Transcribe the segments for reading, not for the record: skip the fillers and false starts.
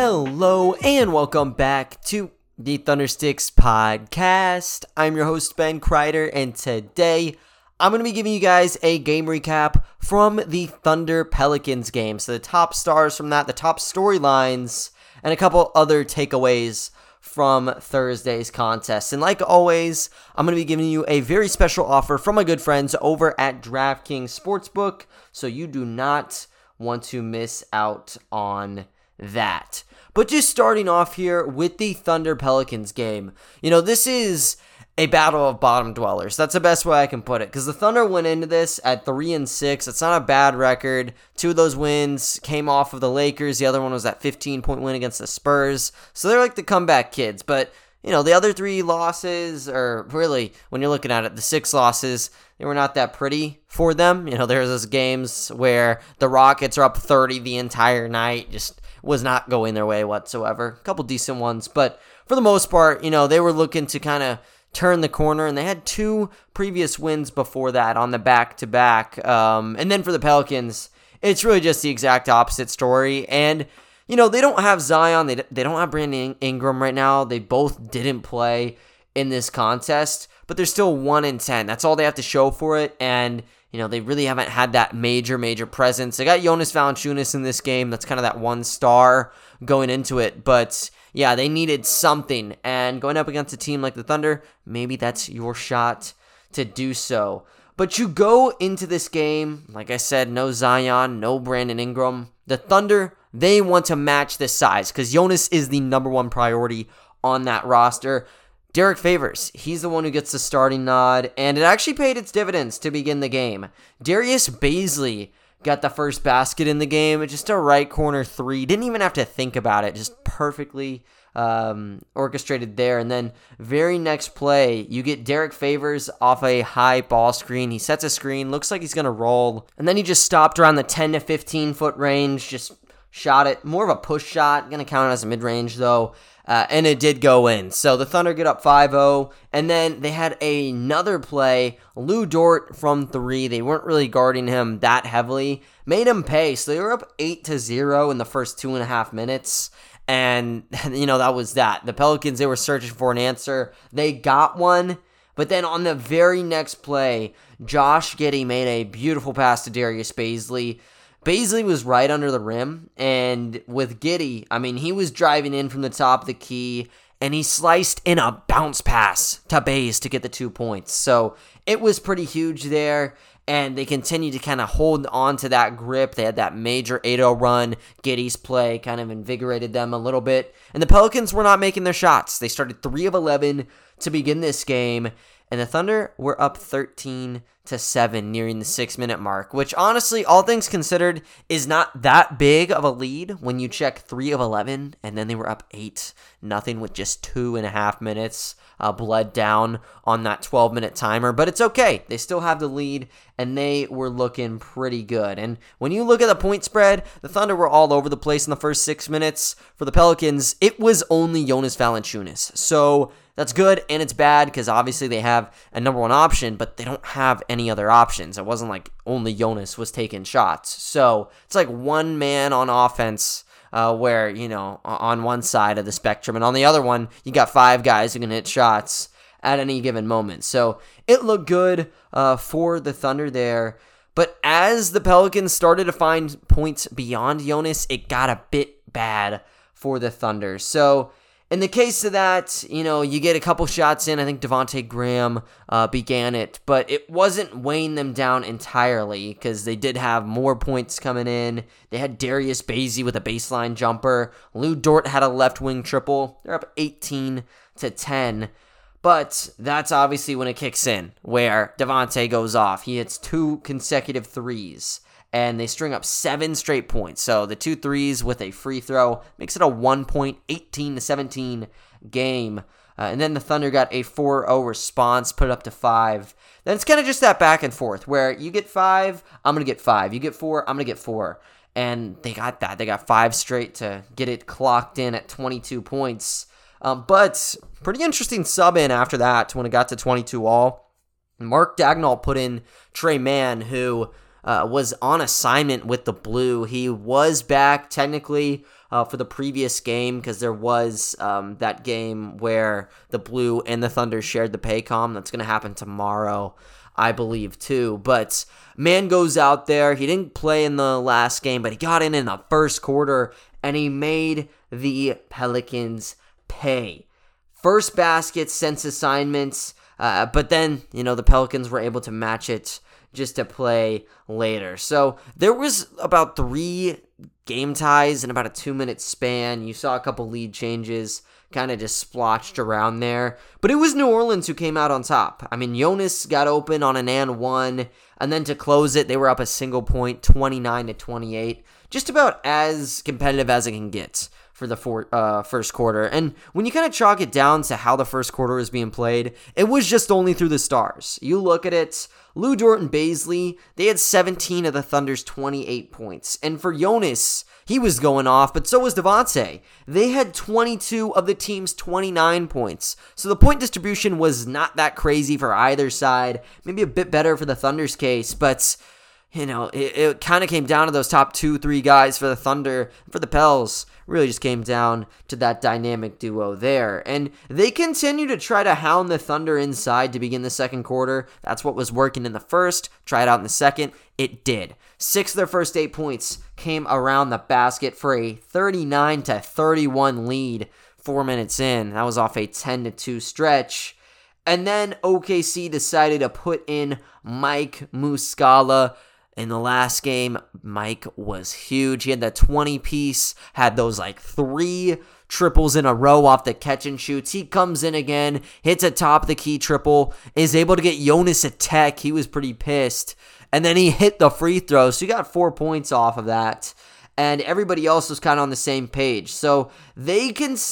Hello and welcome back to the Thundersticks podcast. I'm your host Ben Kreider, and today I'm going to be giving you guys a game recap from the Thunder Pelicans game. So the top stars from that, the top storylines, and a couple other takeaways from Thursday's contest. And like always, I'm going to be giving you a very special offer from my good friends over at DraftKings Sportsbook, so you do not want to miss out on that. But just starting off here with the Thunder Pelicans game, this is a battle of bottom dwellers. That's the best way I can put it, because the Thunder went into this at 3-6. It's not a bad record. 2 of those wins came off of the Lakers. The other one was that 15-point win against the Spurs. So they're like the comeback kids. But the other 3 losses, or really, when you're looking at it, the 6 losses, they were not that pretty for them. There's those games where the Rockets are up 30 the entire night, just was not going their way whatsoever. A couple decent ones, but for the most part, they were looking to kind of turn the corner, and they had 2 previous wins before that on the back-to-back. And then for the Pelicans, it's really just the exact opposite story. And they don't have Zion. They don't have Brandon Ingram right now. They both didn't play in this contest, but they're still 1-10. That's all they have to show for it. And, they really haven't had that major presence. They got Jonas Valanciunas in this game. That's kind of that 1 star going into it. But, yeah, they needed something. And going up against a team like the Thunder, maybe that's your shot to do so. But you go into this game, like I said, no Zion, no Brandon Ingram. The Thunder, they want to match this size because Jonas is the number 1 priority on that roster. Derek Favors, he's the one who gets the starting nod, and it actually paid its dividends to begin the game. Darius Bazley got the first basket in the game, just a right corner 3. Didn't even have to think about it, just perfectly orchestrated there. And then very next play, you get Derek Favors off a high ball screen. He sets a screen, looks like he's going to roll, and then he just stopped around the 10 to 15 foot range, just shot it. More of a push shot, going to count as a mid-range though. And it did go in. So the Thunder get up 5-0. And then they had another play. Lou Dort from 3. They weren't really guarding him that heavily. Made him pay. So they were up 8-0 in the first 2.5 minutes. And, that was that. The Pelicans, they were searching for an answer. They got one. But then on the very next play, Josh Giddey made a beautiful pass to Darius Bazley. Bazley was right under the rim, and with Giddey, he was driving in from the top of the key, and he sliced in a bounce pass to Baze to get the 2 points. So it was pretty huge there, and they continued to kind of hold on to that grip. They had that major 8-0 run. Giddey's play kind of invigorated them a little bit, and the Pelicans were not making their shots. They started 3 of 11 to begin this game, and the Thunder were up 13-7 nearing the 6-minute mark, which honestly, all things considered, is not that big of a lead when you check 3 of 11, and then they were up 8-0 with just 2.5 minutes bled down on that 12-minute timer. But it's okay. They still have the lead, and they were looking pretty good. And when you look at the point spread, the Thunder were all over the place in the first 6 minutes. For the Pelicans, it was only Jonas Valanciunas. So that's good and it's bad because obviously they have a number 1 option, but they don't have any other options. It wasn't like only Jonas was taking shots. So it's like one man on offense where, on one side of the spectrum, and on the other one, you got 5 guys who can hit shots at any given moment. So it looked good for the Thunder there. But as the Pelicans started to find points beyond Jonas, it got a bit bad for the Thunder. So in the case of that, you get a couple shots in. I think Devontae Graham began it, but it wasn't weighing them down entirely because they did have more points coming in. They had Darius Bazley with a baseline jumper. Lou Dort had a left wing triple. They're up 18-10. But that's obviously when it kicks in, where Devontae goes off. He hits 2 consecutive threes, and they string up 7 straight points. So the 2 threes with a free throw makes it a 1-point, 18-17 game. And then the Thunder got a 4-0 response, put it up to 5. Then it's kind of just that back and forth, where you get 5, I'm going to get 5. You get 4, I'm going to get 4. And they got that. They got 5 straight to get it clocked in at 22 points. But pretty interesting sub in after that when it got to 22 all. Mark Dagnall put in Trey Mann, who was on assignment with the Blue. He was back technically for the previous game, because there was that game where the Blue and the Thunder shared the Paycom. That's going to happen tomorrow, I believe, too. But man goes out there. He didn't play in the last game, but he got in the first quarter, and he made the Pelicans pay. First basket since assignments, but then, the Pelicans were able to match it just to play later. So there was about 3 game ties in about a 2-minute span. You saw a couple lead changes kind of just splotched around there. But it was New Orleans who came out on top. I mean, Jonas got open on an and one, and then to close it, they were up a single point, 29-28. Just about as competitive as it can get for the first quarter. And when you kind of chalk it down to how the first quarter was being played, it was just only through the stars. You look at it, Lou Dort and Bazley, they had 17 of the Thunder's 28 points. And for Jonas, he was going off, but so was Devontae. They had 22 of the team's 29 points. So the point distribution was not that crazy for either side. Maybe a bit better for the Thunder's case, but it kind of came down to those top 2-3 guys for the Thunder. For the Pels, really just came down to that dynamic duo there. And they continue to try to hound the Thunder inside to begin the second quarter. That's what was working in the first. Try it out in the second. It did. 6 of their first 8 points came around the basket for a 39-31 lead 4 minutes in. That was off a 10-2 stretch. And then OKC decided to put in Mike Muscala. In the last game, Mike was huge. He had that 20-piece, had those 3 triples in a row off the catch and shoots. He comes in again, hits a top of the key triple, is able to get Jonas a tech. He was pretty pissed. And then he hit the free throw, so he got 4 points off of that. And everybody else was kind of on the same page. So they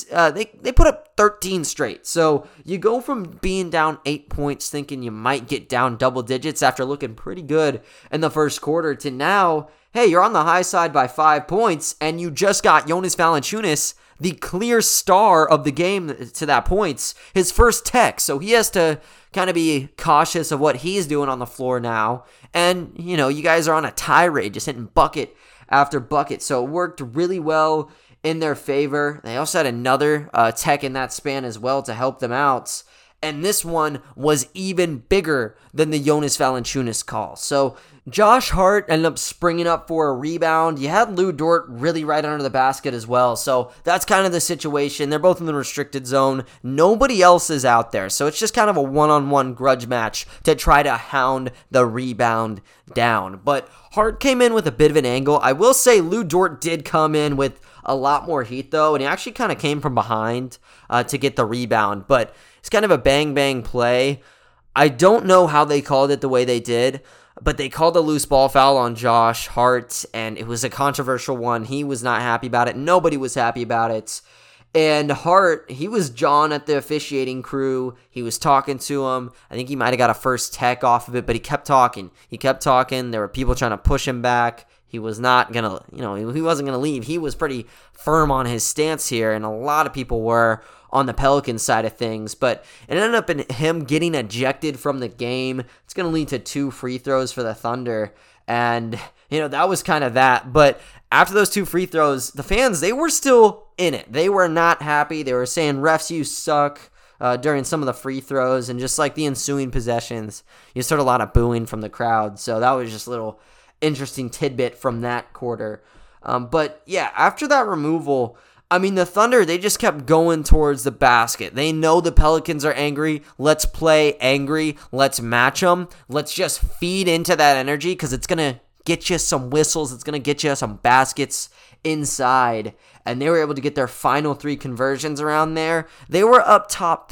put up 13 straight. So you go from being down 8 points, thinking you might get down double digits after looking pretty good in the first quarter, to now, hey, you're on the high side by 5 points, and you just got Jonas Valanciunas, the clear star of the game to that point, his first tech. So he has to kind of be cautious of what he's doing on the floor now. And, you guys are on a tirade, just hitting bucket after bucket. So it worked really well in their favor. They also had another tech in that span as well to help them out. And this one was even bigger than the Jonas Valanciunas call. So Josh Hart ended up springing up for a rebound. You had Lou Dort really right under the basket as well. So that's kind of the situation. They're both in the restricted zone. Nobody else is out there. So it's just kind of a one-on-one grudge match to try to hound the rebound down. But Hart came in with a bit of an angle. I will say Lou Dort did come in with a lot more heat, though, and he actually kind of came from behind to get the rebound. But it's kind of a bang-bang play. I don't know how they called it the way they did, but they called a loose ball foul on Josh Hart, and it was a controversial one. He was not happy about it. Nobody was happy about it. And Hart, he was jawing at the officiating crew. He was talking to him. I think he might have got a first tech off of it, but he kept talking. There were people trying to push him back. He was not going to, he wasn't going to leave. He was pretty firm on his stance here, and a lot of people were on the Pelicans side of things, but it ended up in him getting ejected from the game. It's going to lead to 2 free throws for the Thunder, and, that was kind of that. But after those 2 free throws, the fans, they were still in it. They were not happy. They were saying, refs, you suck, during some of the free throws, and just like the ensuing possessions, you just heard a lot of booing from the crowd, so that was just a little interesting tidbit from that quarter. But yeah, after that removal, the Thunder, they just kept going towards the basket. They know the Pelicans are angry. Let's play angry. Let's match them. Let's just feed into that energy because it's going to get you some whistles. It's going to get you some baskets inside. And they were able to get their final 3 conversions around there. They were up top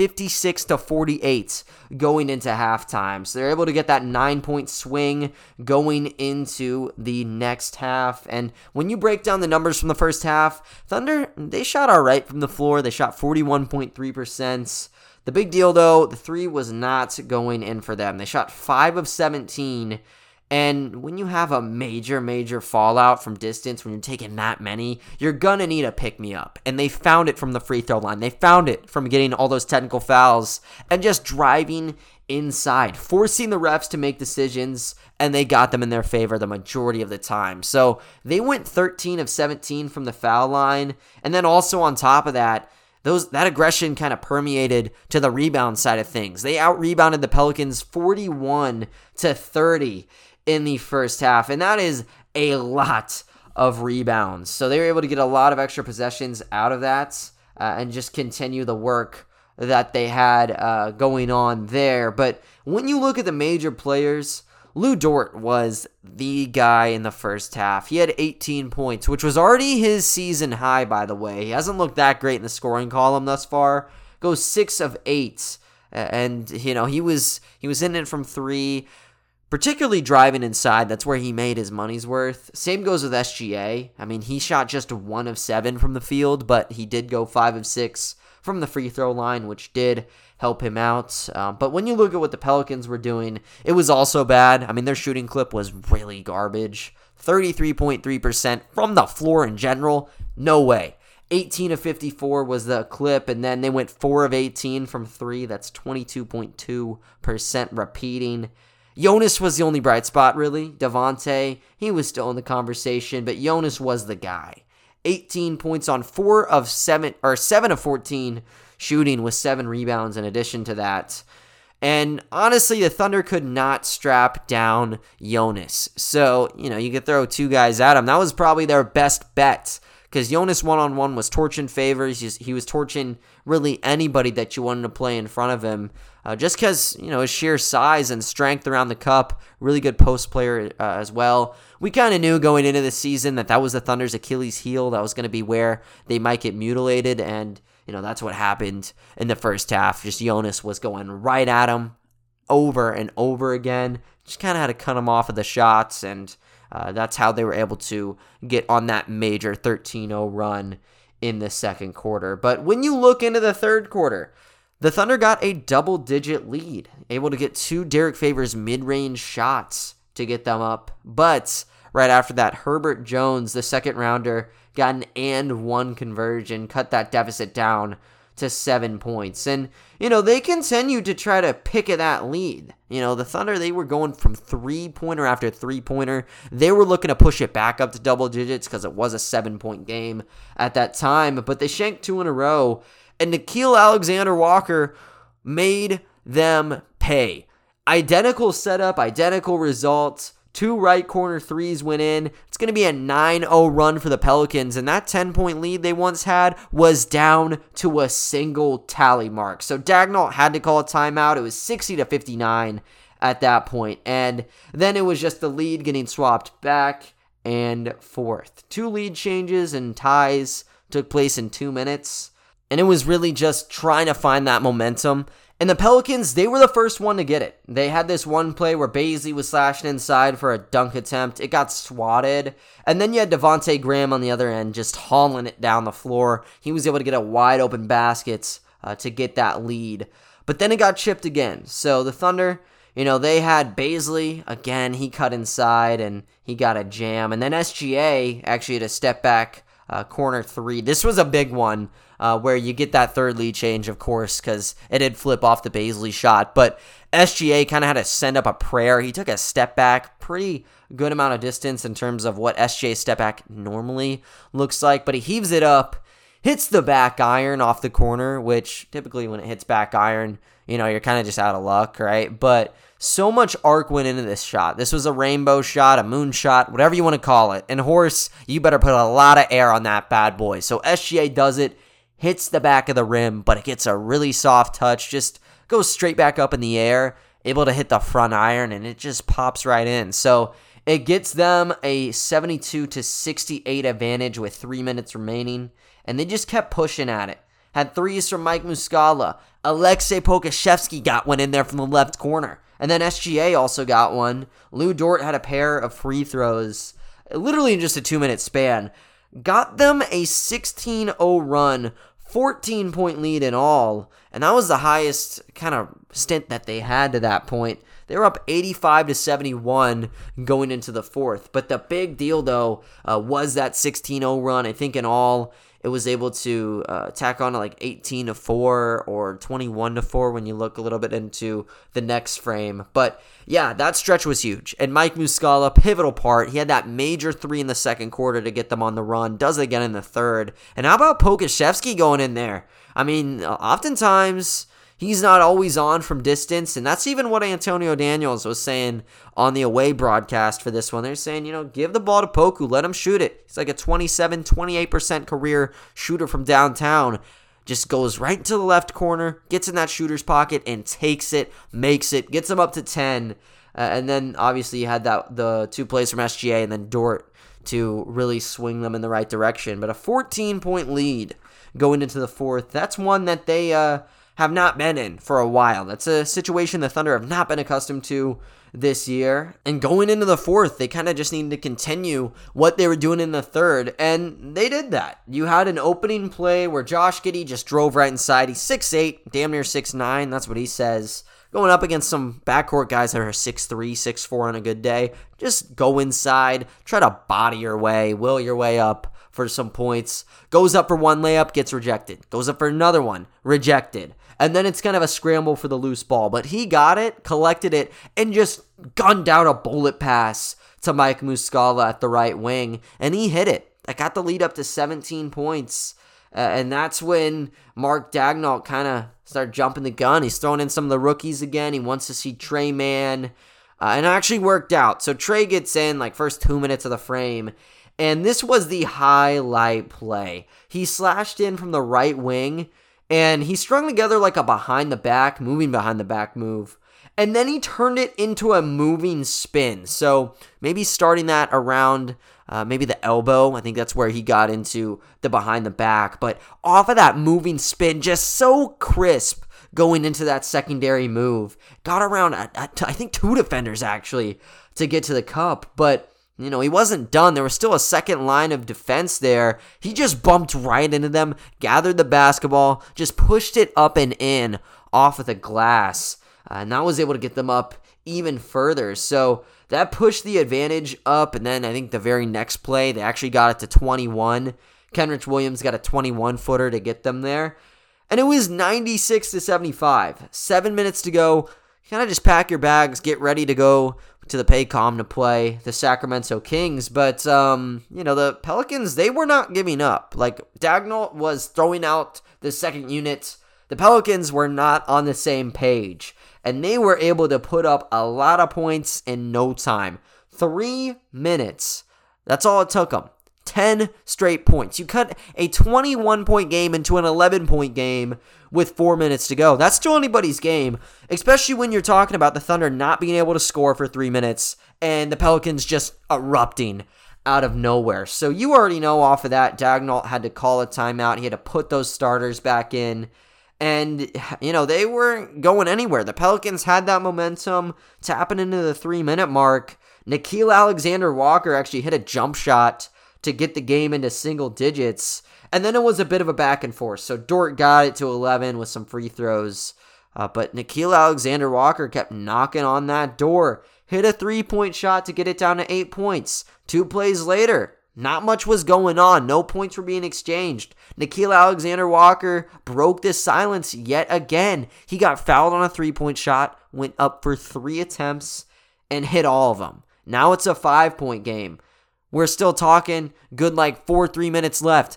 56-48 going into halftime. So they're able to get that 9-point swing going into the next half. And when you break down the numbers from the first half, Thunder, they shot all right from the floor. They shot 41.3%. The big deal, though, the 3 was not going in for them. They shot 5 of 17. And when you have a major fallout from distance, when you're taking that many, you're going to need a pick-me-up. And they found it from the free throw line. They found it from getting all those technical fouls and just driving inside, forcing the refs to make decisions, and they got them in their favor the majority of the time. So they went 13 of 17 from the foul line, and then also on top of that, that aggression kind of permeated to the rebound side of things. They out-rebounded the Pelicans 41-30 in the first half, and that is a lot of rebounds. So they were able to get a lot of extra possessions out of that and just continue the work that they had going on there. But when you look at the major players, Lu Dort was the guy in the first half. He had 18 points, which was already his season high, by the way. He hasn't looked that great in the scoring column thus far. Goes 6 of 8, and he was in it from 3, particularly driving inside. That's where he made his money's worth. Same goes with SGA. I mean, he shot just 1 of 7 from the field, but he did go 5 of 6 from the free throw line, which did help him out. But when you look at what the Pelicans were doing, it was also bad. I mean, their shooting clip was really garbage. 33.3% from the floor in general. No way. 18 of 54 was the clip, and then they went 4 of 18 from 3. That's 22.2% repeating. Jonas was the only bright spot, really. Devontae, he was still in the conversation, but Jonas was the guy. 18 points on 7 of 14 shooting with 7 rebounds in addition to that. And honestly, the Thunder could not strap down Jonas. So, you could throw 2 guys at him. That was probably their best bet because Jonas one-on-one was torching favors. He was torching really anybody that you wanted to play in front of him. Just because, his sheer size and strength around the cup, really good post player as well. We kind of knew going into the season that was the Thunder's Achilles heel. That was going to be where they might get mutilated, and, that's what happened in the first half. Just Jonas was going right at him over and over again. Just kind of had to cut him off of the shots, and that's how they were able to get on that major 13-0 run in the second quarter. But when you look into the third quarter, the Thunder got a double-digit lead, able to get 2 Derek Favors mid-range shots to get them up. But right after that, Herbert Jones, the second rounder, got an and 1 conversion, cut that deficit down to 7 points. And, they continued to try to pick at that lead. The Thunder, they were going from 3-pointer after 3-pointer. They were looking to push it back up to double digits because it was a 7-point game at that time. But they shanked 2 in a row. And Nickeil Alexander-Walker made them pay. Identical setup, identical results. 2 right corner threes went in. It's going to be a 9-0 run for the Pelicans, and that 10-point lead they once had was down to a single tally mark. So Daigneault had to call a timeout. It was 60-59 at that point, and then it was just the lead getting swapped back and forth. 2 lead changes and ties took place in 2 minutes, and it was really just trying to find that momentum. And the Pelicans, they were the first one to get it. They had this one play where Bazley was slashing inside for a dunk attempt. It got swatted. And then you had Devontae Graham on the other end just hauling it down the floor. He was able to get a wide open basket to get that lead. But then it got chipped again. So the Thunder, they had Bazley. Again, he cut inside and he got a jam. And then SGA actually had a step back corner 3. This was a big one. Where you get that third lead change, of course, because it did flip off the Bazley shot. But SGA kind of had to send up a prayer. He took a step back, pretty good amount of distance in terms of what SGA's step back normally looks like. But he heaves it up, hits the back iron off the corner, which typically when it hits back iron, you're kind of just out of luck, right? But so much arc went into this shot. This was a rainbow shot, a moon shot, whatever you want to call it. And Horse, you better put a lot of air on that bad boy. So SGA does it. Hits the back of the rim, but it gets a really soft touch, just goes straight back up in the air, able to hit the front iron, and it just pops right in. So it gets them a 72-68 advantage with 3 minutes remaining, and they just kept pushing at it. Had threes from Mike Muscala. Aleksej Pokusevski got one in there from the left corner, and then SGA also got one. Lu Dort had a pair of free throws, literally in just a 2-minute span. Got them a 16-0 run, 14-point lead in all, and that was the highest kind of stint that they had to that point. They were up 85-71 going into the fourth. But the big deal, though, was that 16-0 run. I think in all, it was able to tack on to like 18-4 or 21-4 when you look a little bit into the next frame. But yeah, that stretch was huge. And Mike Muscala, pivotal part. He had that major three in the second quarter to get them on the run. Does it again in the third. And how about Pokusevski going in there? I mean, oftentimes he's not always on from distance, and that's even what Antonio Daniels was saying on the away broadcast for this one. They're saying, give the ball to Poku, let him shoot it. He's like a 28% career shooter from downtown. Just goes right into the left corner, gets in that shooter's pocket, and takes it, makes it, gets him up to 10. And then, obviously, you had the two plays from SGA and then Dort to really swing them in the right direction. But a 14-point lead going into the fourth, that's one that they have not been in for a while. That's a situation the Thunder have not been accustomed to this year. And going into the fourth, they kind of just needed to continue what they were doing in the third, and they did that. You had an opening play where Josh Giddey just drove right inside. He's 6'8", damn near 6'9", that's what he says. Going up against some backcourt guys that are 6'3", 6'4" on a good day. Just go inside, try to body your way, will your way up for some points. Goes up for one layup, gets rejected. Goes up for another one, rejected. And then it's kind of a scramble for the loose ball. But he got it, collected it, and just gunned out a bullet pass to Mike Muscala at the right wing. And he hit it. That got the lead up to 17 points. And that's when Mark Daigneault kind of started jumping the gun. He's throwing in some of the rookies again. He wants to see Tre Mann. And it actually worked out. So Tre gets in like first 2 minutes of the frame. And this was the highlight play. He slashed in from the right wing, and he strung together like a moving behind the back move. And then he turned it into a moving spin. So maybe starting that around maybe the elbow. I think that's where he got into the behind the back. But off of that moving spin, just so crisp going into that secondary move. Got around, I think, 2 defenders actually to get to the cup. But he wasn't done. There was still a second line of defense there. He just bumped right into them, gathered the basketball, just pushed it up and in off of the glass. And that was able to get them up even further. So that pushed the advantage up. And then I think the very next play, they actually got it to 21. Kenrich Williams got a 21-footer to get them there. And it was 96-75. 7 minutes to go. Kind of just pack your bags, get ready to go to the Paycom to play the Sacramento Kings. But, the Pelicans, they were not giving up. Like, Daigneault was throwing out the second unit. The Pelicans were not on the same page. And they were able to put up a lot of points in no time. 3 minutes. That's all it took them. 10 straight points. You cut a 21-point game into an 11-point game with 4 minutes to go. That's still anybody's game, especially when you're talking about the Thunder not being able to score for 3 minutes and the Pelicans just erupting out of nowhere. So you already know off of that, Daigneault had to call a timeout. He had to put those starters back in. And, they weren't going anywhere. The Pelicans had that momentum tapping into the 3-minute mark. Nickeil Alexander-Walker actually hit a jump shot to get the game into single digits. And then it was a bit of a back and forth. So Dort got it to 11 with some free throws. But Nickeil Alexander-Walker kept knocking on that door. Hit a 3-point shot to get it down to 8 points. 2 plays later, not much was going on. No points were being exchanged. Nickeil Alexander-Walker broke this silence yet again. He got fouled on a 3-point shot, went up for 3 attempts, and hit all of them. Now it's a 5-point game. We're still talking good 3 minutes left.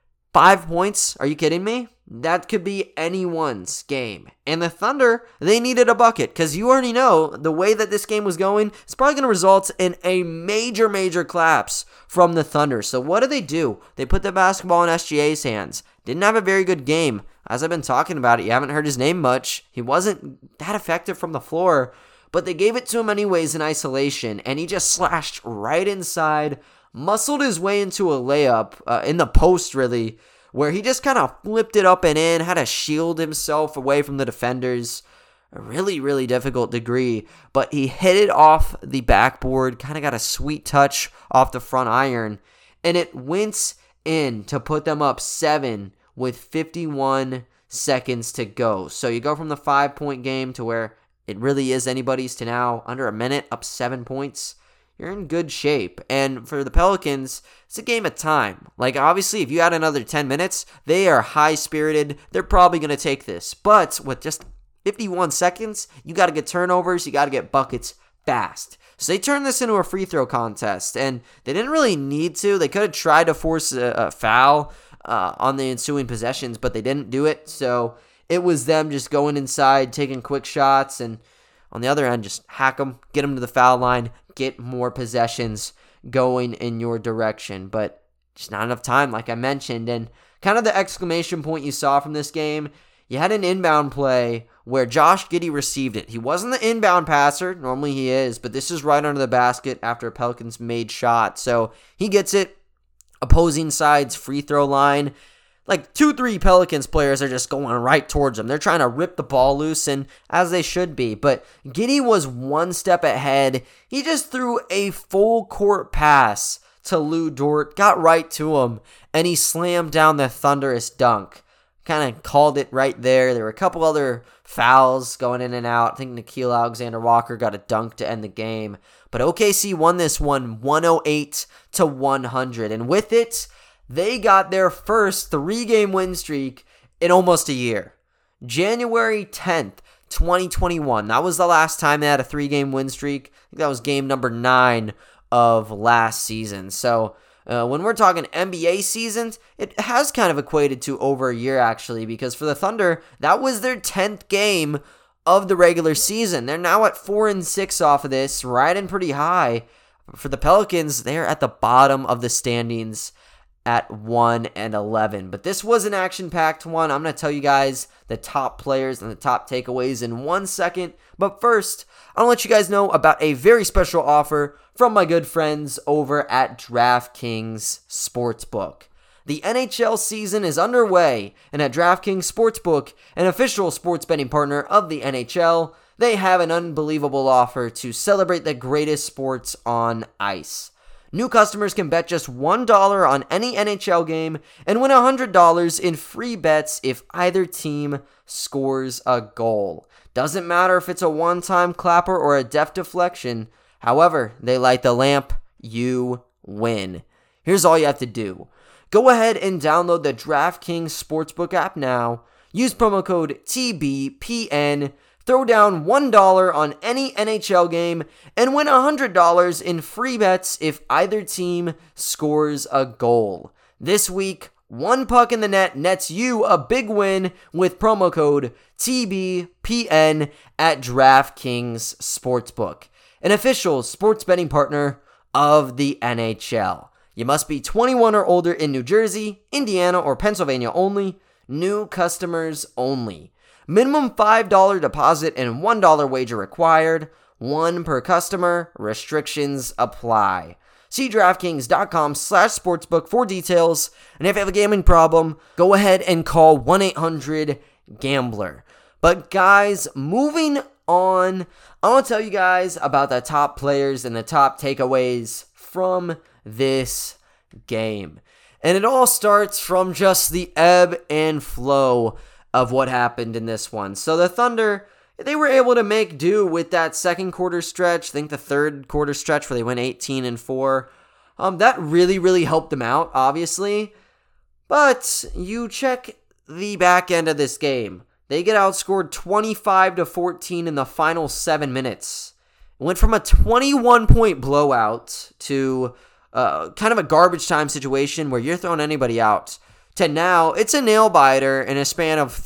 5 points? Are you kidding me? That could be anyone's game. And the Thunder, they needed a bucket because you already know the way that this game was going, it's probably going to result in a major, major collapse from the Thunder. So what do? They put the basketball in SGA's hands. Didn't have a very good game. As I've been talking about it, you haven't heard his name much. He wasn't that effective from the floor. But they gave it to him anyways in isolation, and he just slashed right inside, muscled his way into a layup in the post, really, where he just kind of flipped it up and in, had to shield himself away from the defenders. A really, really difficult degree, but he hit it off the backboard, kind of got a sweet touch off the front iron, and it went in to put them up 7 with 51 seconds to go. So you go from the 5-point game to where it really is anybody's to now, under a minute, up 7 points, you're in good shape. And for the Pelicans, it's a game of time. Like, obviously, if you add another 10 minutes, they are high-spirited. They're probably going to take this. But with just 51 seconds, you got to get turnovers. You got to get buckets fast. So they turned this into a free throw contest, and they didn't really need to. They could have tried to force a foul on the ensuing possessions, but they didn't do it. So it was them just going inside, taking quick shots, and on the other end, just hack them, get them to the foul line, get more possessions going in your direction. But just not enough time, like I mentioned. And kind of the exclamation point you saw from this game, you had an inbound play where Josh Giddey received it. He wasn't the inbound passer. Normally he is, but this is right under the basket after a Pelicans made shot. So he gets it. Opposing side's free throw line. Like 2-3 Pelicans players are just going right towards him. They're trying to rip the ball loose, and as they should be. But Giddey was one step ahead. He just threw a full court pass to Lu Dort, got right to him, and he slammed down the thunderous dunk. Kind of called it right there. There were a couple other fouls going in and out. I think Nickeil Alexander-Walker got a dunk to end the game. But OKC won this one 108-100. And with it, they got their first 3-game win streak in almost a year. January 10th, 2021. That was the last time they had a 3-game win streak. I think that was game number 9 of last season. So when we're talking NBA seasons, it has kind of equated to over a year, actually, because for the Thunder, that was their 10th game of the regular season. They're now at 4-6 off of this, riding pretty high. For the Pelicans, they're at the bottom of the standings at 1-11. But this was an action-packed one. I'm going to tell you guys the top players and the top takeaways in 1 second. But first, I want to let you guys know about a very special offer from my good friends over at DraftKings Sportsbook. The NHL season is underway, and at DraftKings Sportsbook, an official sports betting partner of the NHL, they have an unbelievable offer to celebrate the greatest sports on ice. New customers can bet just $1 on any NHL game and win $100 in free bets if either team scores a goal. Doesn't matter if it's a one-time clapper or a deft deflection. However, they light the lamp, you win. Here's all you have to do. Go ahead and download the DraftKings Sportsbook app now. Use promo code TBPN. Throw down $1 on any NHL game and win $100 in free bets if either team scores a goal. This week, one puck in the net nets you a big win with promo code TBPN at DraftKings Sportsbook, an official sports betting partner of the NHL. You must be 21 or older in New Jersey, Indiana, or Pennsylvania only. New customers only. Minimum $5 deposit and $1 wager required. One per customer. Restrictions apply. See DraftKings.com/sportsbook for details. And if you have a gambling problem, go ahead and call 1-800-GAMBLER. But guys, moving on, I want to tell you guys about the top players and the top takeaways from this game. And it all starts from just the ebb and flow of what happened in this one. So the Thunder, they were able to make do with that second quarter stretch. I think the third quarter stretch where they went 18-4. That really helped them out, obviously. But you check the back end of this game. They get outscored 25-14 in the final 7 minutes. It went from a 21-point blowout to kind of a garbage time situation where you're throwing anybody out, to now it's a nail biter in a span of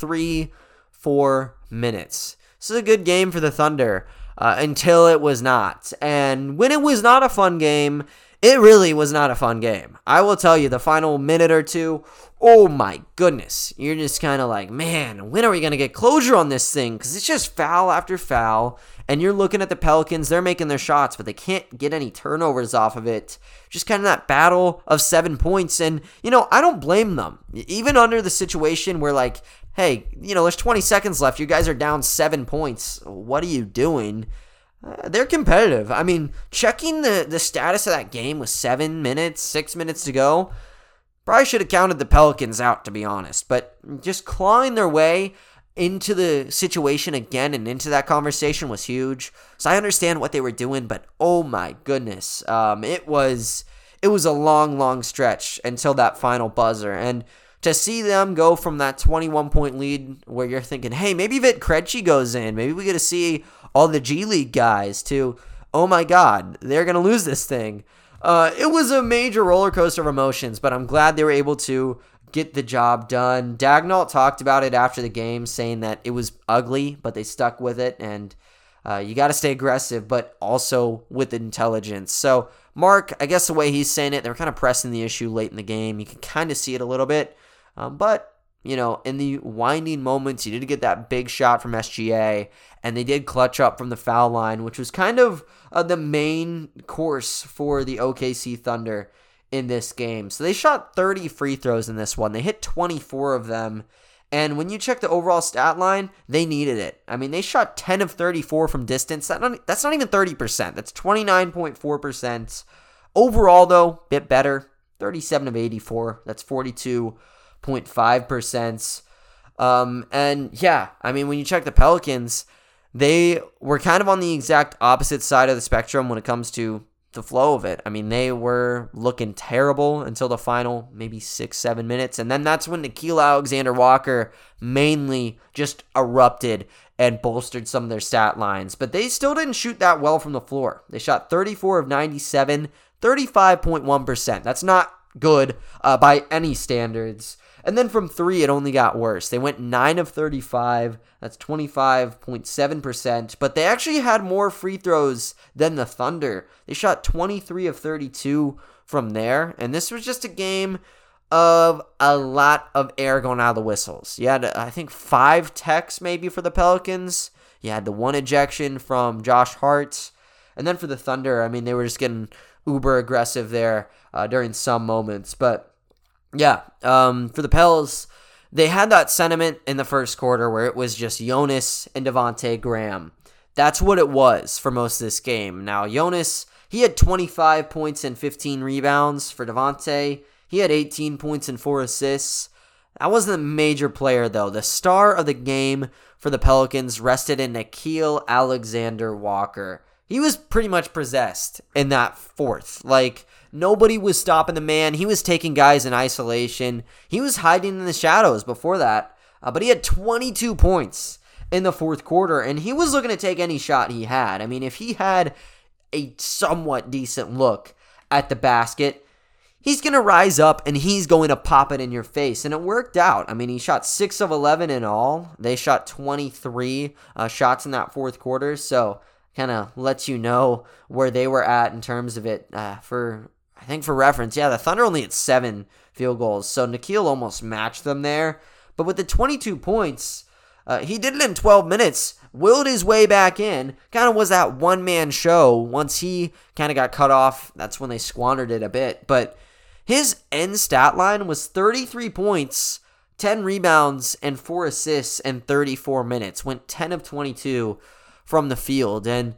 3-4 minutes. This is a good game for the Thunder until it was not. And when it was not a fun game, it really was not a fun game. I will tell you, the final minute or two, oh my goodness. You're just kind of like, man, when are we going to get closure on this thing? Because it's just foul after foul. And you're looking at the Pelicans, they're making their shots, but they can't get any turnovers off of it. Just kind of that battle of 7 points. And, I don't blame them. Even under the situation where, like, hey, there's 20 seconds left. You guys are down 7 points. What are you doing? They're competitive. I mean, checking the status of that game with 6 minutes to go, probably should have counted the Pelicans out, to be honest. But just clawing their way into the situation again and into that conversation was huge. So I understand what they were doing, but oh my goodness, it was a long stretch until that final buzzer. And to see them go from that 21-point lead where you're thinking, hey, maybe Vit Krejci goes in, maybe we get to see all the G League guys, to, oh my God, they're going to lose this thing. It was a major roller coaster of emotions, but I'm glad they were able to get the job done. Daigneault talked about it after the game, saying that it was ugly, but they stuck with it, and you got to stay aggressive, but also with intelligence. So Mark, I guess the way he's saying it, they were kind of pressing the issue late in the game. You can kind of see it a little bit, but in the winding moments, you did get that big shot from SGA, and they did clutch up from the foul line, which was kind of the main course for the OKC Thunder in this game. So they shot 30 free throws in this one. They hit 24 of them. And when you check the overall stat line, they needed it. I mean, they shot 10 of 34 from distance. That's not even 30%. That's 29.4%. Overall, though, bit better. 37 of 84. That's 42.5%. And yeah, I mean, when you check the Pelicans, they were kind of on the exact opposite side of the spectrum when it comes to the flow of it. I mean, they were looking terrible until the final maybe 6-7 minutes. And then that's when Nickeil Alexander-Walker mainly just erupted and bolstered some of their stat lines. But they still didn't shoot that well from the floor. They shot 34 of 97, 35.1%. That's not good by any standards. And then from three, it only got worse. They went 9 of 35. That's 25.7%. But they actually had more free throws than the Thunder. They shot 23 of 32 from there. And this was just a game of a lot of air going out of the whistles. You had, I think, 5 techs maybe for the Pelicans. You had the 1 ejection from Josh Hart. And then for the Thunder, I mean, they were just getting uber aggressive there during some moments. But yeah, for the Pels, they had that sentiment in the first quarter where it was just Jonas and Devontae Graham. That's what it was for most of this game. Now, Jonas, he had 25 points and 15 rebounds. For Devontae, he had 18 points and 4 assists. That wasn't a major player, though. The star of the game for the Pelicans rested in Nickeil Alexander-Walker. He was pretty much possessed in that fourth. Nobody was stopping the man. He was taking guys in isolation. He was hiding in the shadows before that. But he had 22 points in the fourth quarter, and he was looking to take any shot he had. I mean, if he had a somewhat decent look at the basket, he's going to rise up and he's going to pop it in your face. And it worked out. I mean, he shot 6 of 11 in all. They shot 23 shots in that fourth quarter. So kind of lets you know where they were at in terms of it. For reference, yeah, the Thunder only had 7 field goals, so Nickeil almost matched them there. But with the 22 points, he did it in 12 minutes, willed his way back in, kind of was that one-man show. Once he kind of got cut off, that's when they squandered it a bit. But his end stat line was 33 points, 10 rebounds, and 4 assists in 34 minutes. Went 10 of 22 from the field. And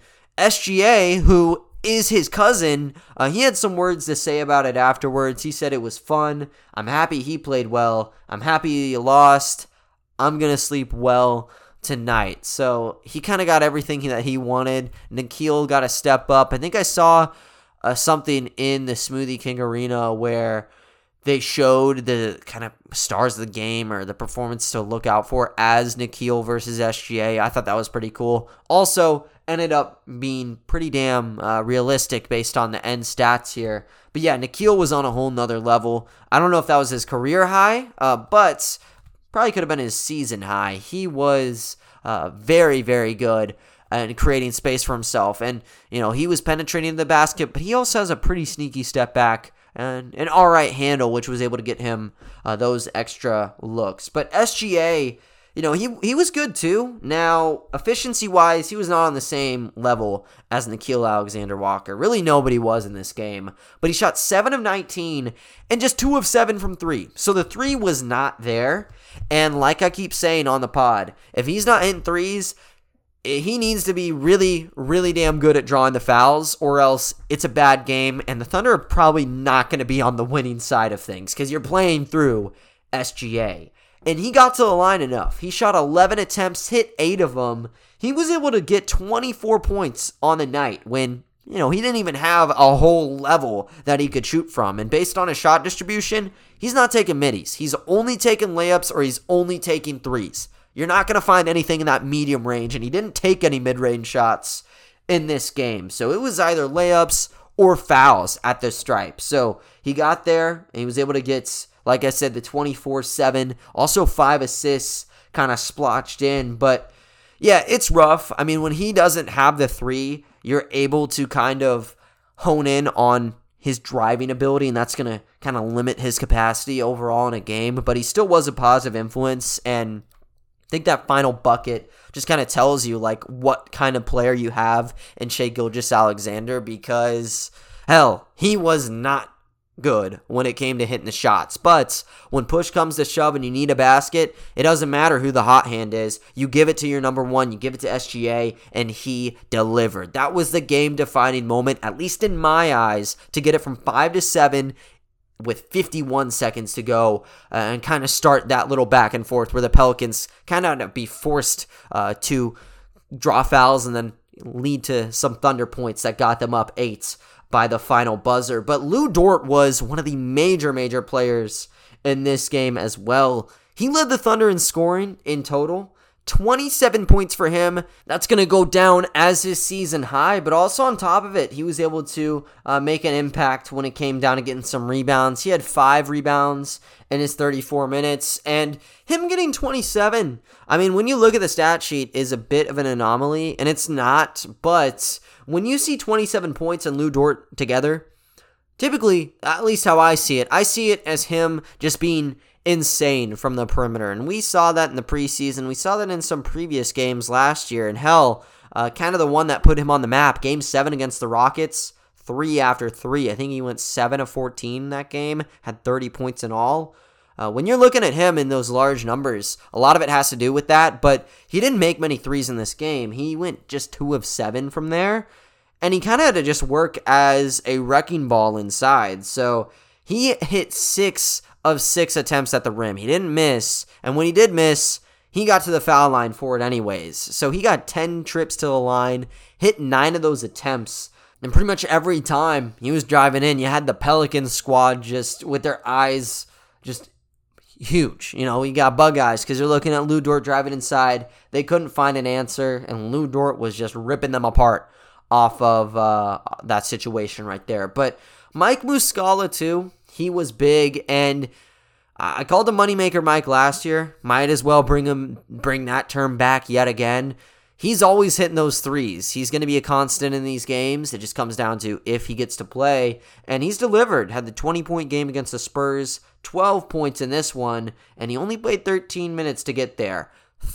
SGA, who is his cousin, he had some words to say about it afterwards. He said it was fun. I'm happy he played well. I'm happy he lost. I'm going to sleep well tonight. So he kind of got everything that he wanted. Nickeil got a step up. I think I saw something in the Smoothie King Arena where they showed the kind of stars of the game or the performance to look out for as Nickeil versus SGA. I thought that was pretty cool. Also, ended up being pretty damn realistic based on the end stats here. But yeah, Nickeil was on a whole nother level. I don't know if that was his career high, but probably could have been his season high. He was very, very good and creating space for himself. And, he was penetrating the basket, but he also has a pretty sneaky step back and an all right handle, which was able to get him those extra looks. But SGA, he was good too. Now, efficiency-wise, he was not on the same level as Nickeil Alexander-Walker. Really, nobody was in this game. But he shot 7 of 19 and just 2 of 7 from 3. So the 3 was not there. And like I keep saying on the pod, if he's not hitting threes, he needs to be really, really damn good at drawing the fouls, or else it's a bad game. And the Thunder are probably not going to be on the winning side of things because you're playing through SGA. And he got to the line enough. He shot 11 attempts, hit 8 of them. He was able to get 24 points on the night when, he didn't even have a whole level that he could shoot from. And based on his shot distribution, he's not taking middies. He's only taking layups or he's only taking threes. You're not going to find anything in that medium range, and he didn't take any mid-range shots in this game. So it was either layups or fouls at the stripe. So he got there, and he was able to get, like I said, the 24-7, also 5 assists kind of splotched in. But yeah, it's rough. I mean, when he doesn't have the 3, you're able to kind of hone in on his driving ability, and that's going to kind of limit his capacity overall in a game. But he still was a positive influence, and I think that final bucket just kind of tells you like what kind of player you have in Shai Gilgeous-Alexander, because hell, he was not good when it came to hitting the shots. But when push comes to shove and you need a basket, it doesn't matter who the hot hand is. You give it to your number one, you give it to SGA, and he delivered. That was the game-defining moment, at least in my eyes, to get it from 5-7 with 51 seconds to go and kind of start that little back and forth where the Pelicans kind of be forced to draw fouls and then lead to some Thunder points that got them up 8 by the final buzzer. But Lu Dort was one of the major players in this game as well. He led the Thunder in scoring in total. 27 points for him. That's going to go down as his season high, but also on top of it, he was able to make an impact when it came down to getting some rebounds. He had 5 rebounds in his 34 minutes, and him getting 27, I mean, when you look at the stat sheet, is a bit of an anomaly, and it's not, but when you see 27 points and Lu Dort together, typically, at least how I see it as him just being insane from the perimeter. And we saw that in the preseason. We saw that in some previous games last year. And hell, kind of the one that put him on the map, Game 7 against the Rockets, 3 after 3. I think he went 7 of 14 that game, had 30 points in all. When you're looking at him in those large numbers, a lot of it has to do with that, but he didn't make many threes in this game. He went just 2 of 7 from there, and he kind of had to just work as a wrecking ball inside. So he hit 6 of 6 attempts at the rim. He didn't miss, and when he did miss, he got to the foul line for it anyways. So he got 10 trips to the line, hit 9 of those attempts, and pretty much every time he was driving in, you had the Pelicans squad just with their eyes just huge. You got bug eyes because you're looking at Lu Dort driving inside. They couldn't find an answer, and Lu Dort was just ripping them apart off of that situation right there. But Mike Muscala, too, he was big, and I called him Moneymaker Mike last year. Might as well bring that term back yet again. He's always hitting those threes. He's going to be a constant in these games. It just comes down to if he gets to play, and he's delivered. Had the 20-point game against the Spurs, 12 points in this one, and he only played 13 minutes to get there.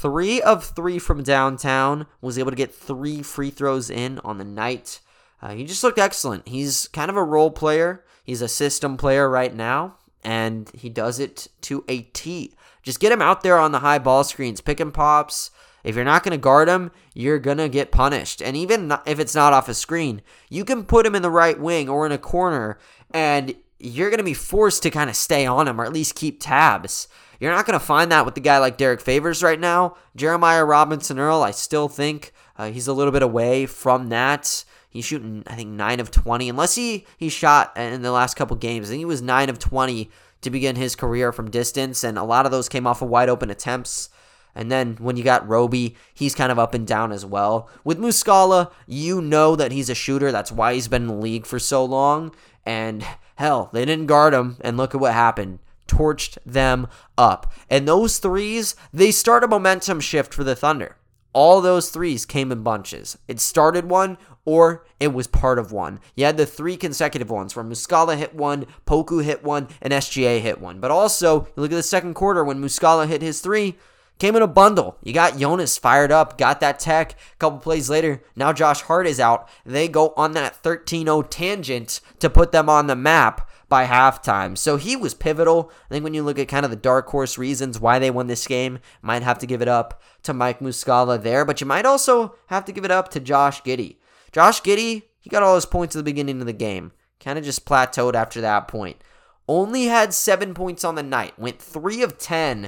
3 of 3 from downtown, was able to get 3 free throws in on the night. He just looked excellent. He's kind of a role player. He's a system player right now, and he does it to a T. Just get him out there on the high ball screens, pick and pops. If you're not going to guard him, you're going to get punished. And even if it's not off a screen, you can put him in the right wing or in a corner, and you're going to be forced to kind of stay on him or at least keep tabs. You're not going to find that with the guy like Derek Favors right now. Jeremiah Robinson-Earl, I still think he's a little bit away from that. He's shooting, I think, 9 of 20. Unless he shot in the last couple games. I think he was 9 of 20 to begin his career from distance, and a lot of those came off of wide open attempts. And then when you got Roby, he's kind of up and down as well. With Muscala, you know that he's a shooter. That's why he's been in the league for so long. And hell, they didn't guard him, and look at what happened. Torched them up. And those threes, they start a momentum shift for the Thunder. All those threes came in bunches. It started one, or it was part of one. You had the 3 consecutive ones where Muscala hit one, Poku hit one, and SGA hit one. But also, you look at the second quarter when Muscala hit his 3, came in a bundle. You got Jonas fired up, got that tech. A couple plays later, now Josh Hart is out. They go on that 13-0 tangent to put them on the map by halftime. So he was pivotal. I think when you look at kind of the dark horse reasons why they won this game, might have to give it up to Mike Muscala there, but you might also have to give it up to Josh Giddey. Josh Giddey, he got all his points at the beginning of the game. Kind of just plateaued after that point. Only had 7 points on the night. Went 3 of 10,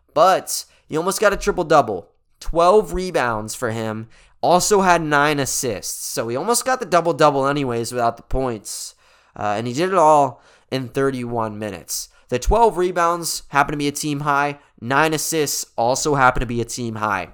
but he almost got a triple-double. 12 rebounds for him. Also had 9 assists. So he almost got the double-double anyways without the points. And he did it all in 31 minutes. The 12 rebounds happened to be a team high. 9 assists also happened to be a team high.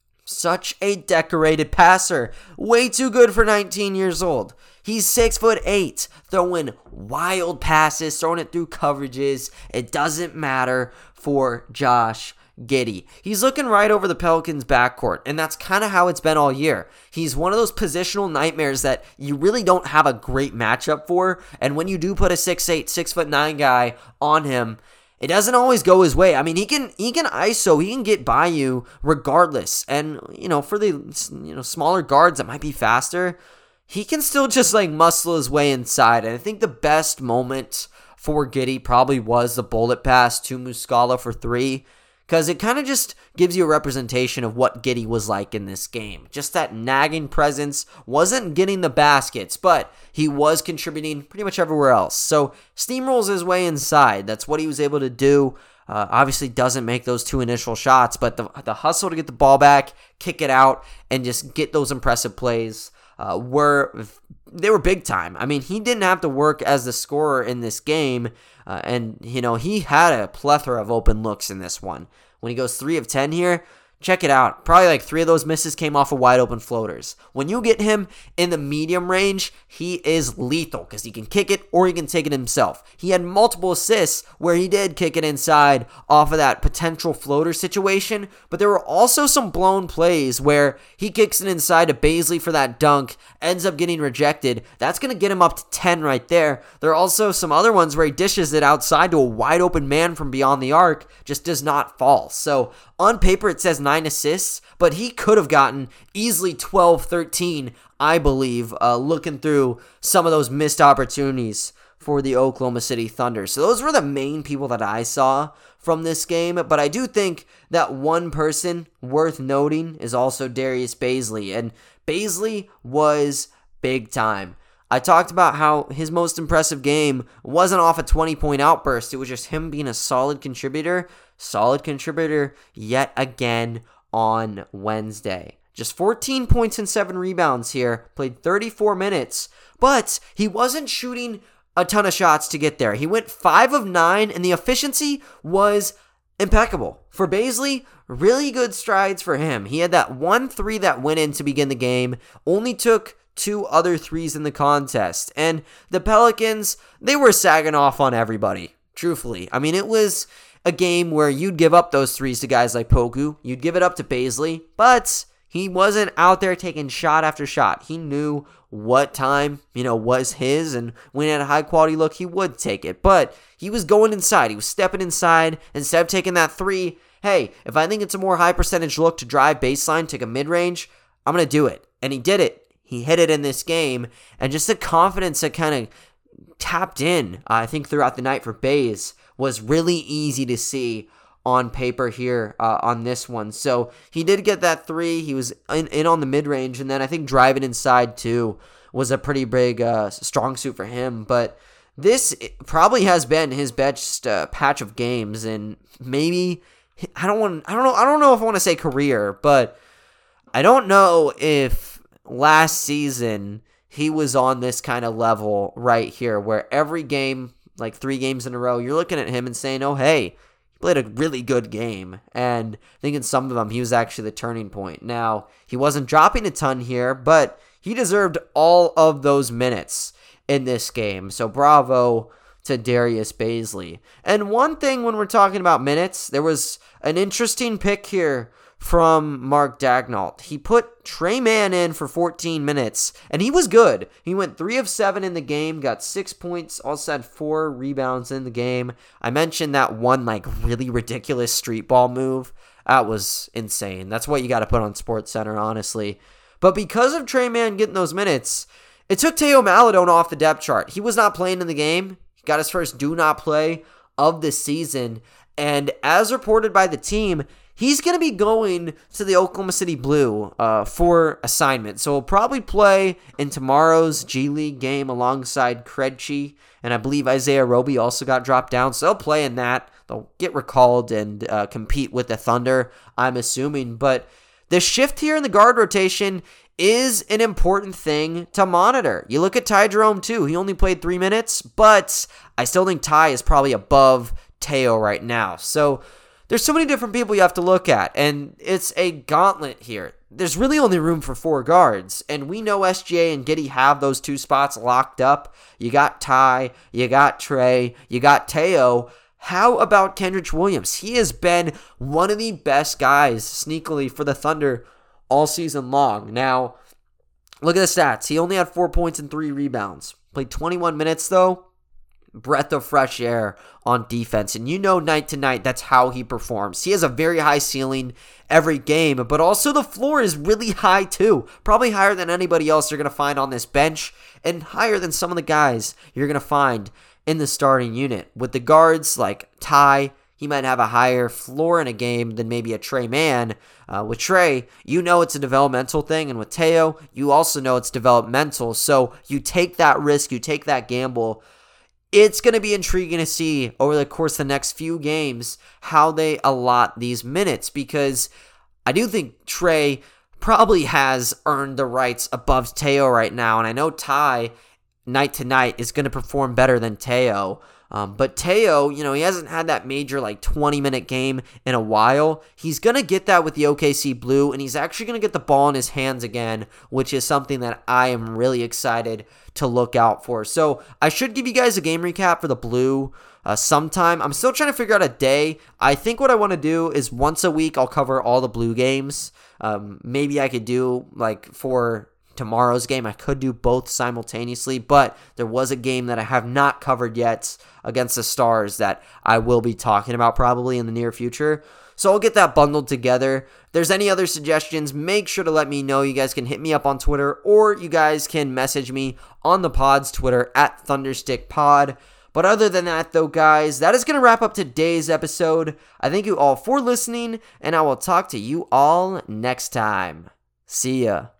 Such a decorated passer. Way too good for 19 years old. He's 6'8", throwing wild passes, throwing it through coverages. It doesn't matter for Josh Giddey. He's looking right over the Pelicans' backcourt, and that's kind of how it's been all year. He's one of those positional nightmares that you really don't have a great matchup for, and when you do put a 6'8", 6'9" guy on him, it doesn't always go his way. I mean, he can ISO, he can get by you regardless. And, for the, smaller guards that might be faster, he can still just muscle his way inside. And I think the best moment for Giddey probably was the bullet pass to Muscala for 3. Because it kind of just gives you a representation of what Giddey was like in this game. Just that nagging presence, wasn't getting the baskets, but he was contributing pretty much everywhere else. So steamrolls his way inside. That's what he was able to do. Obviously doesn't make those 2 initial shots, but the hustle to get the ball back, kick it out, and just get those impressive plays were big time. I mean, he didn't have to work as the scorer in this game. And he had a plethora of open looks in this one. When he goes 3 of 10 here, check it out. Probably 3 of those misses came off of wide open floaters. When you get him in the medium range, he is lethal because he can kick it or he can take it himself. He had multiple assists where he did kick it inside off of that potential floater situation, but there were also some blown plays where he kicks it inside to Bazley for that dunk, ends up getting rejected. That's going to get him up to 10 right there. There are also some other ones where he dishes it outside to a wide open man from beyond the arc, just does not fall. So on paper, it says 9 assists, but he could have gotten easily 12, 13, I believe, looking through some of those missed opportunities for the Oklahoma City Thunder. So those were the main people that I saw from this game, but I do think that one person worth noting is also Darius Bazley, and Bazley was big time. I talked about how his most impressive game wasn't off a 20-point outburst. It was just him being a solid contributor yet again on Wednesday. Just 14 points and 7 rebounds here, played 34 minutes, but he wasn't shooting a ton of shots to get there. He went 5 of 9, and the efficiency was impeccable. For Bazley, really good strides for him. He had that 1 3 that went in to begin the game, only took 2 other threes in the contest. And the Pelicans, they were sagging off on everybody, truthfully. I mean, it was a game where you'd give up those threes to guys like Poku, you'd give it up to Bazley, but he wasn't out there taking shot after shot. He knew what time, was his, and when he had a high-quality look, he would take it. But he was going inside. He was stepping inside. Instead of taking that 3, hey, if I think it's a more high-percentage look to drive baseline, take a mid-range, I'm going to do it. And he did it. He hit it in this game. And just the confidence that kind of tapped in, I think, throughout the night for Baze was really easy to see on paper here on this one. So he did get that 3. He was in on the mid-range, and then I think driving inside too was a pretty big strong suit for him. But this probably has been his best patch of games, and maybe I don't know if I want to say career, but I don't know if last season he was on this kind of level right here, where every game, 3 games in a row, you're looking at him and saying, oh, hey, he played a really good game. And I think in some of them, he was actually the turning point. Now, he wasn't dropping a ton here, but he deserved all of those minutes in this game. So bravo to Darius Bazley. And one thing when we're talking about minutes, there was an interesting pick here from Mark Daigneault. He put Tre Mann in for 14 minutes, and he was good. He went 3 of 7 in the game, got 6 points, also had 4 rebounds in the game. I mentioned that one really ridiculous street ball move. That was insane. That's what you got to put on SportsCenter, honestly. But because of Tre Mann getting those minutes, it took Theo Maledon off the depth chart. He was not playing in the game. He got his first do not play of the season, and as reported by the team, he's going to be going to the Oklahoma City Blue for assignment. So he'll probably play in tomorrow's G League game alongside Krejci. And I believe Isaiah Roby also got dropped down. So they'll play in that. They'll get recalled and compete with the Thunder, I'm assuming. But the shift here in the guard rotation is an important thing to monitor. You look at Ty Jerome too. He only played 3 minutes, but I still think Ty is probably above Teo right now. So there's so many different people you have to look at, and it's a gauntlet here. There's really only room for 4 guards, and we know SGA and Giddey have those 2 spots locked up. You got Ty, you got Trey, you got Teo. How about Kendrick Williams? He has been one of the best guys sneakily for the Thunder all season long. Now, look at the stats. He only had 4 points and 3 rebounds. Played 21 minutes though. Breath of fresh air on defense. And you know night to night, that's how he performs. He has a very high ceiling every game, but also the floor is really high too. Probably higher than anybody else you're going to find on this bench and higher than some of the guys you're going to find in the starting unit. With the guards like Ty, he might have a higher floor in a game than maybe a Trey Mann. With Trey, you know it's a developmental thing, and with Teo, you also know it's developmental. So you take that risk, you take that gamble. It's going to be intriguing to see over the course of the next few games how they allot these minutes, because I do think Trey probably has earned the rights above Teo right now, and I know Ty night to night is going to perform better than Teo. But Teo, he hasn't had that major 20-minute game in a while. He's going to get that with the OKC Blue, and he's actually going to get the ball in his hands again, which is something that I am really excited to look out for. So I should give you guys a game recap for the Blue sometime. I'm still trying to figure out a day. I think what I want to do is once a week I'll cover all the Blue games. Maybe I could do for tomorrow's game, I could do both simultaneously, but there was a game that I have not covered yet against the Stars that I will be talking about probably in the near future. So I'll get that bundled together. If there's any other suggestions, make sure to let me know. You guys can hit me up on Twitter, or you guys can message me on the pod's Twitter at ThunderstickPod. But other than that, though, guys, that is going to wrap up today's episode. I thank you all for listening, and I will talk to you all next time. See ya.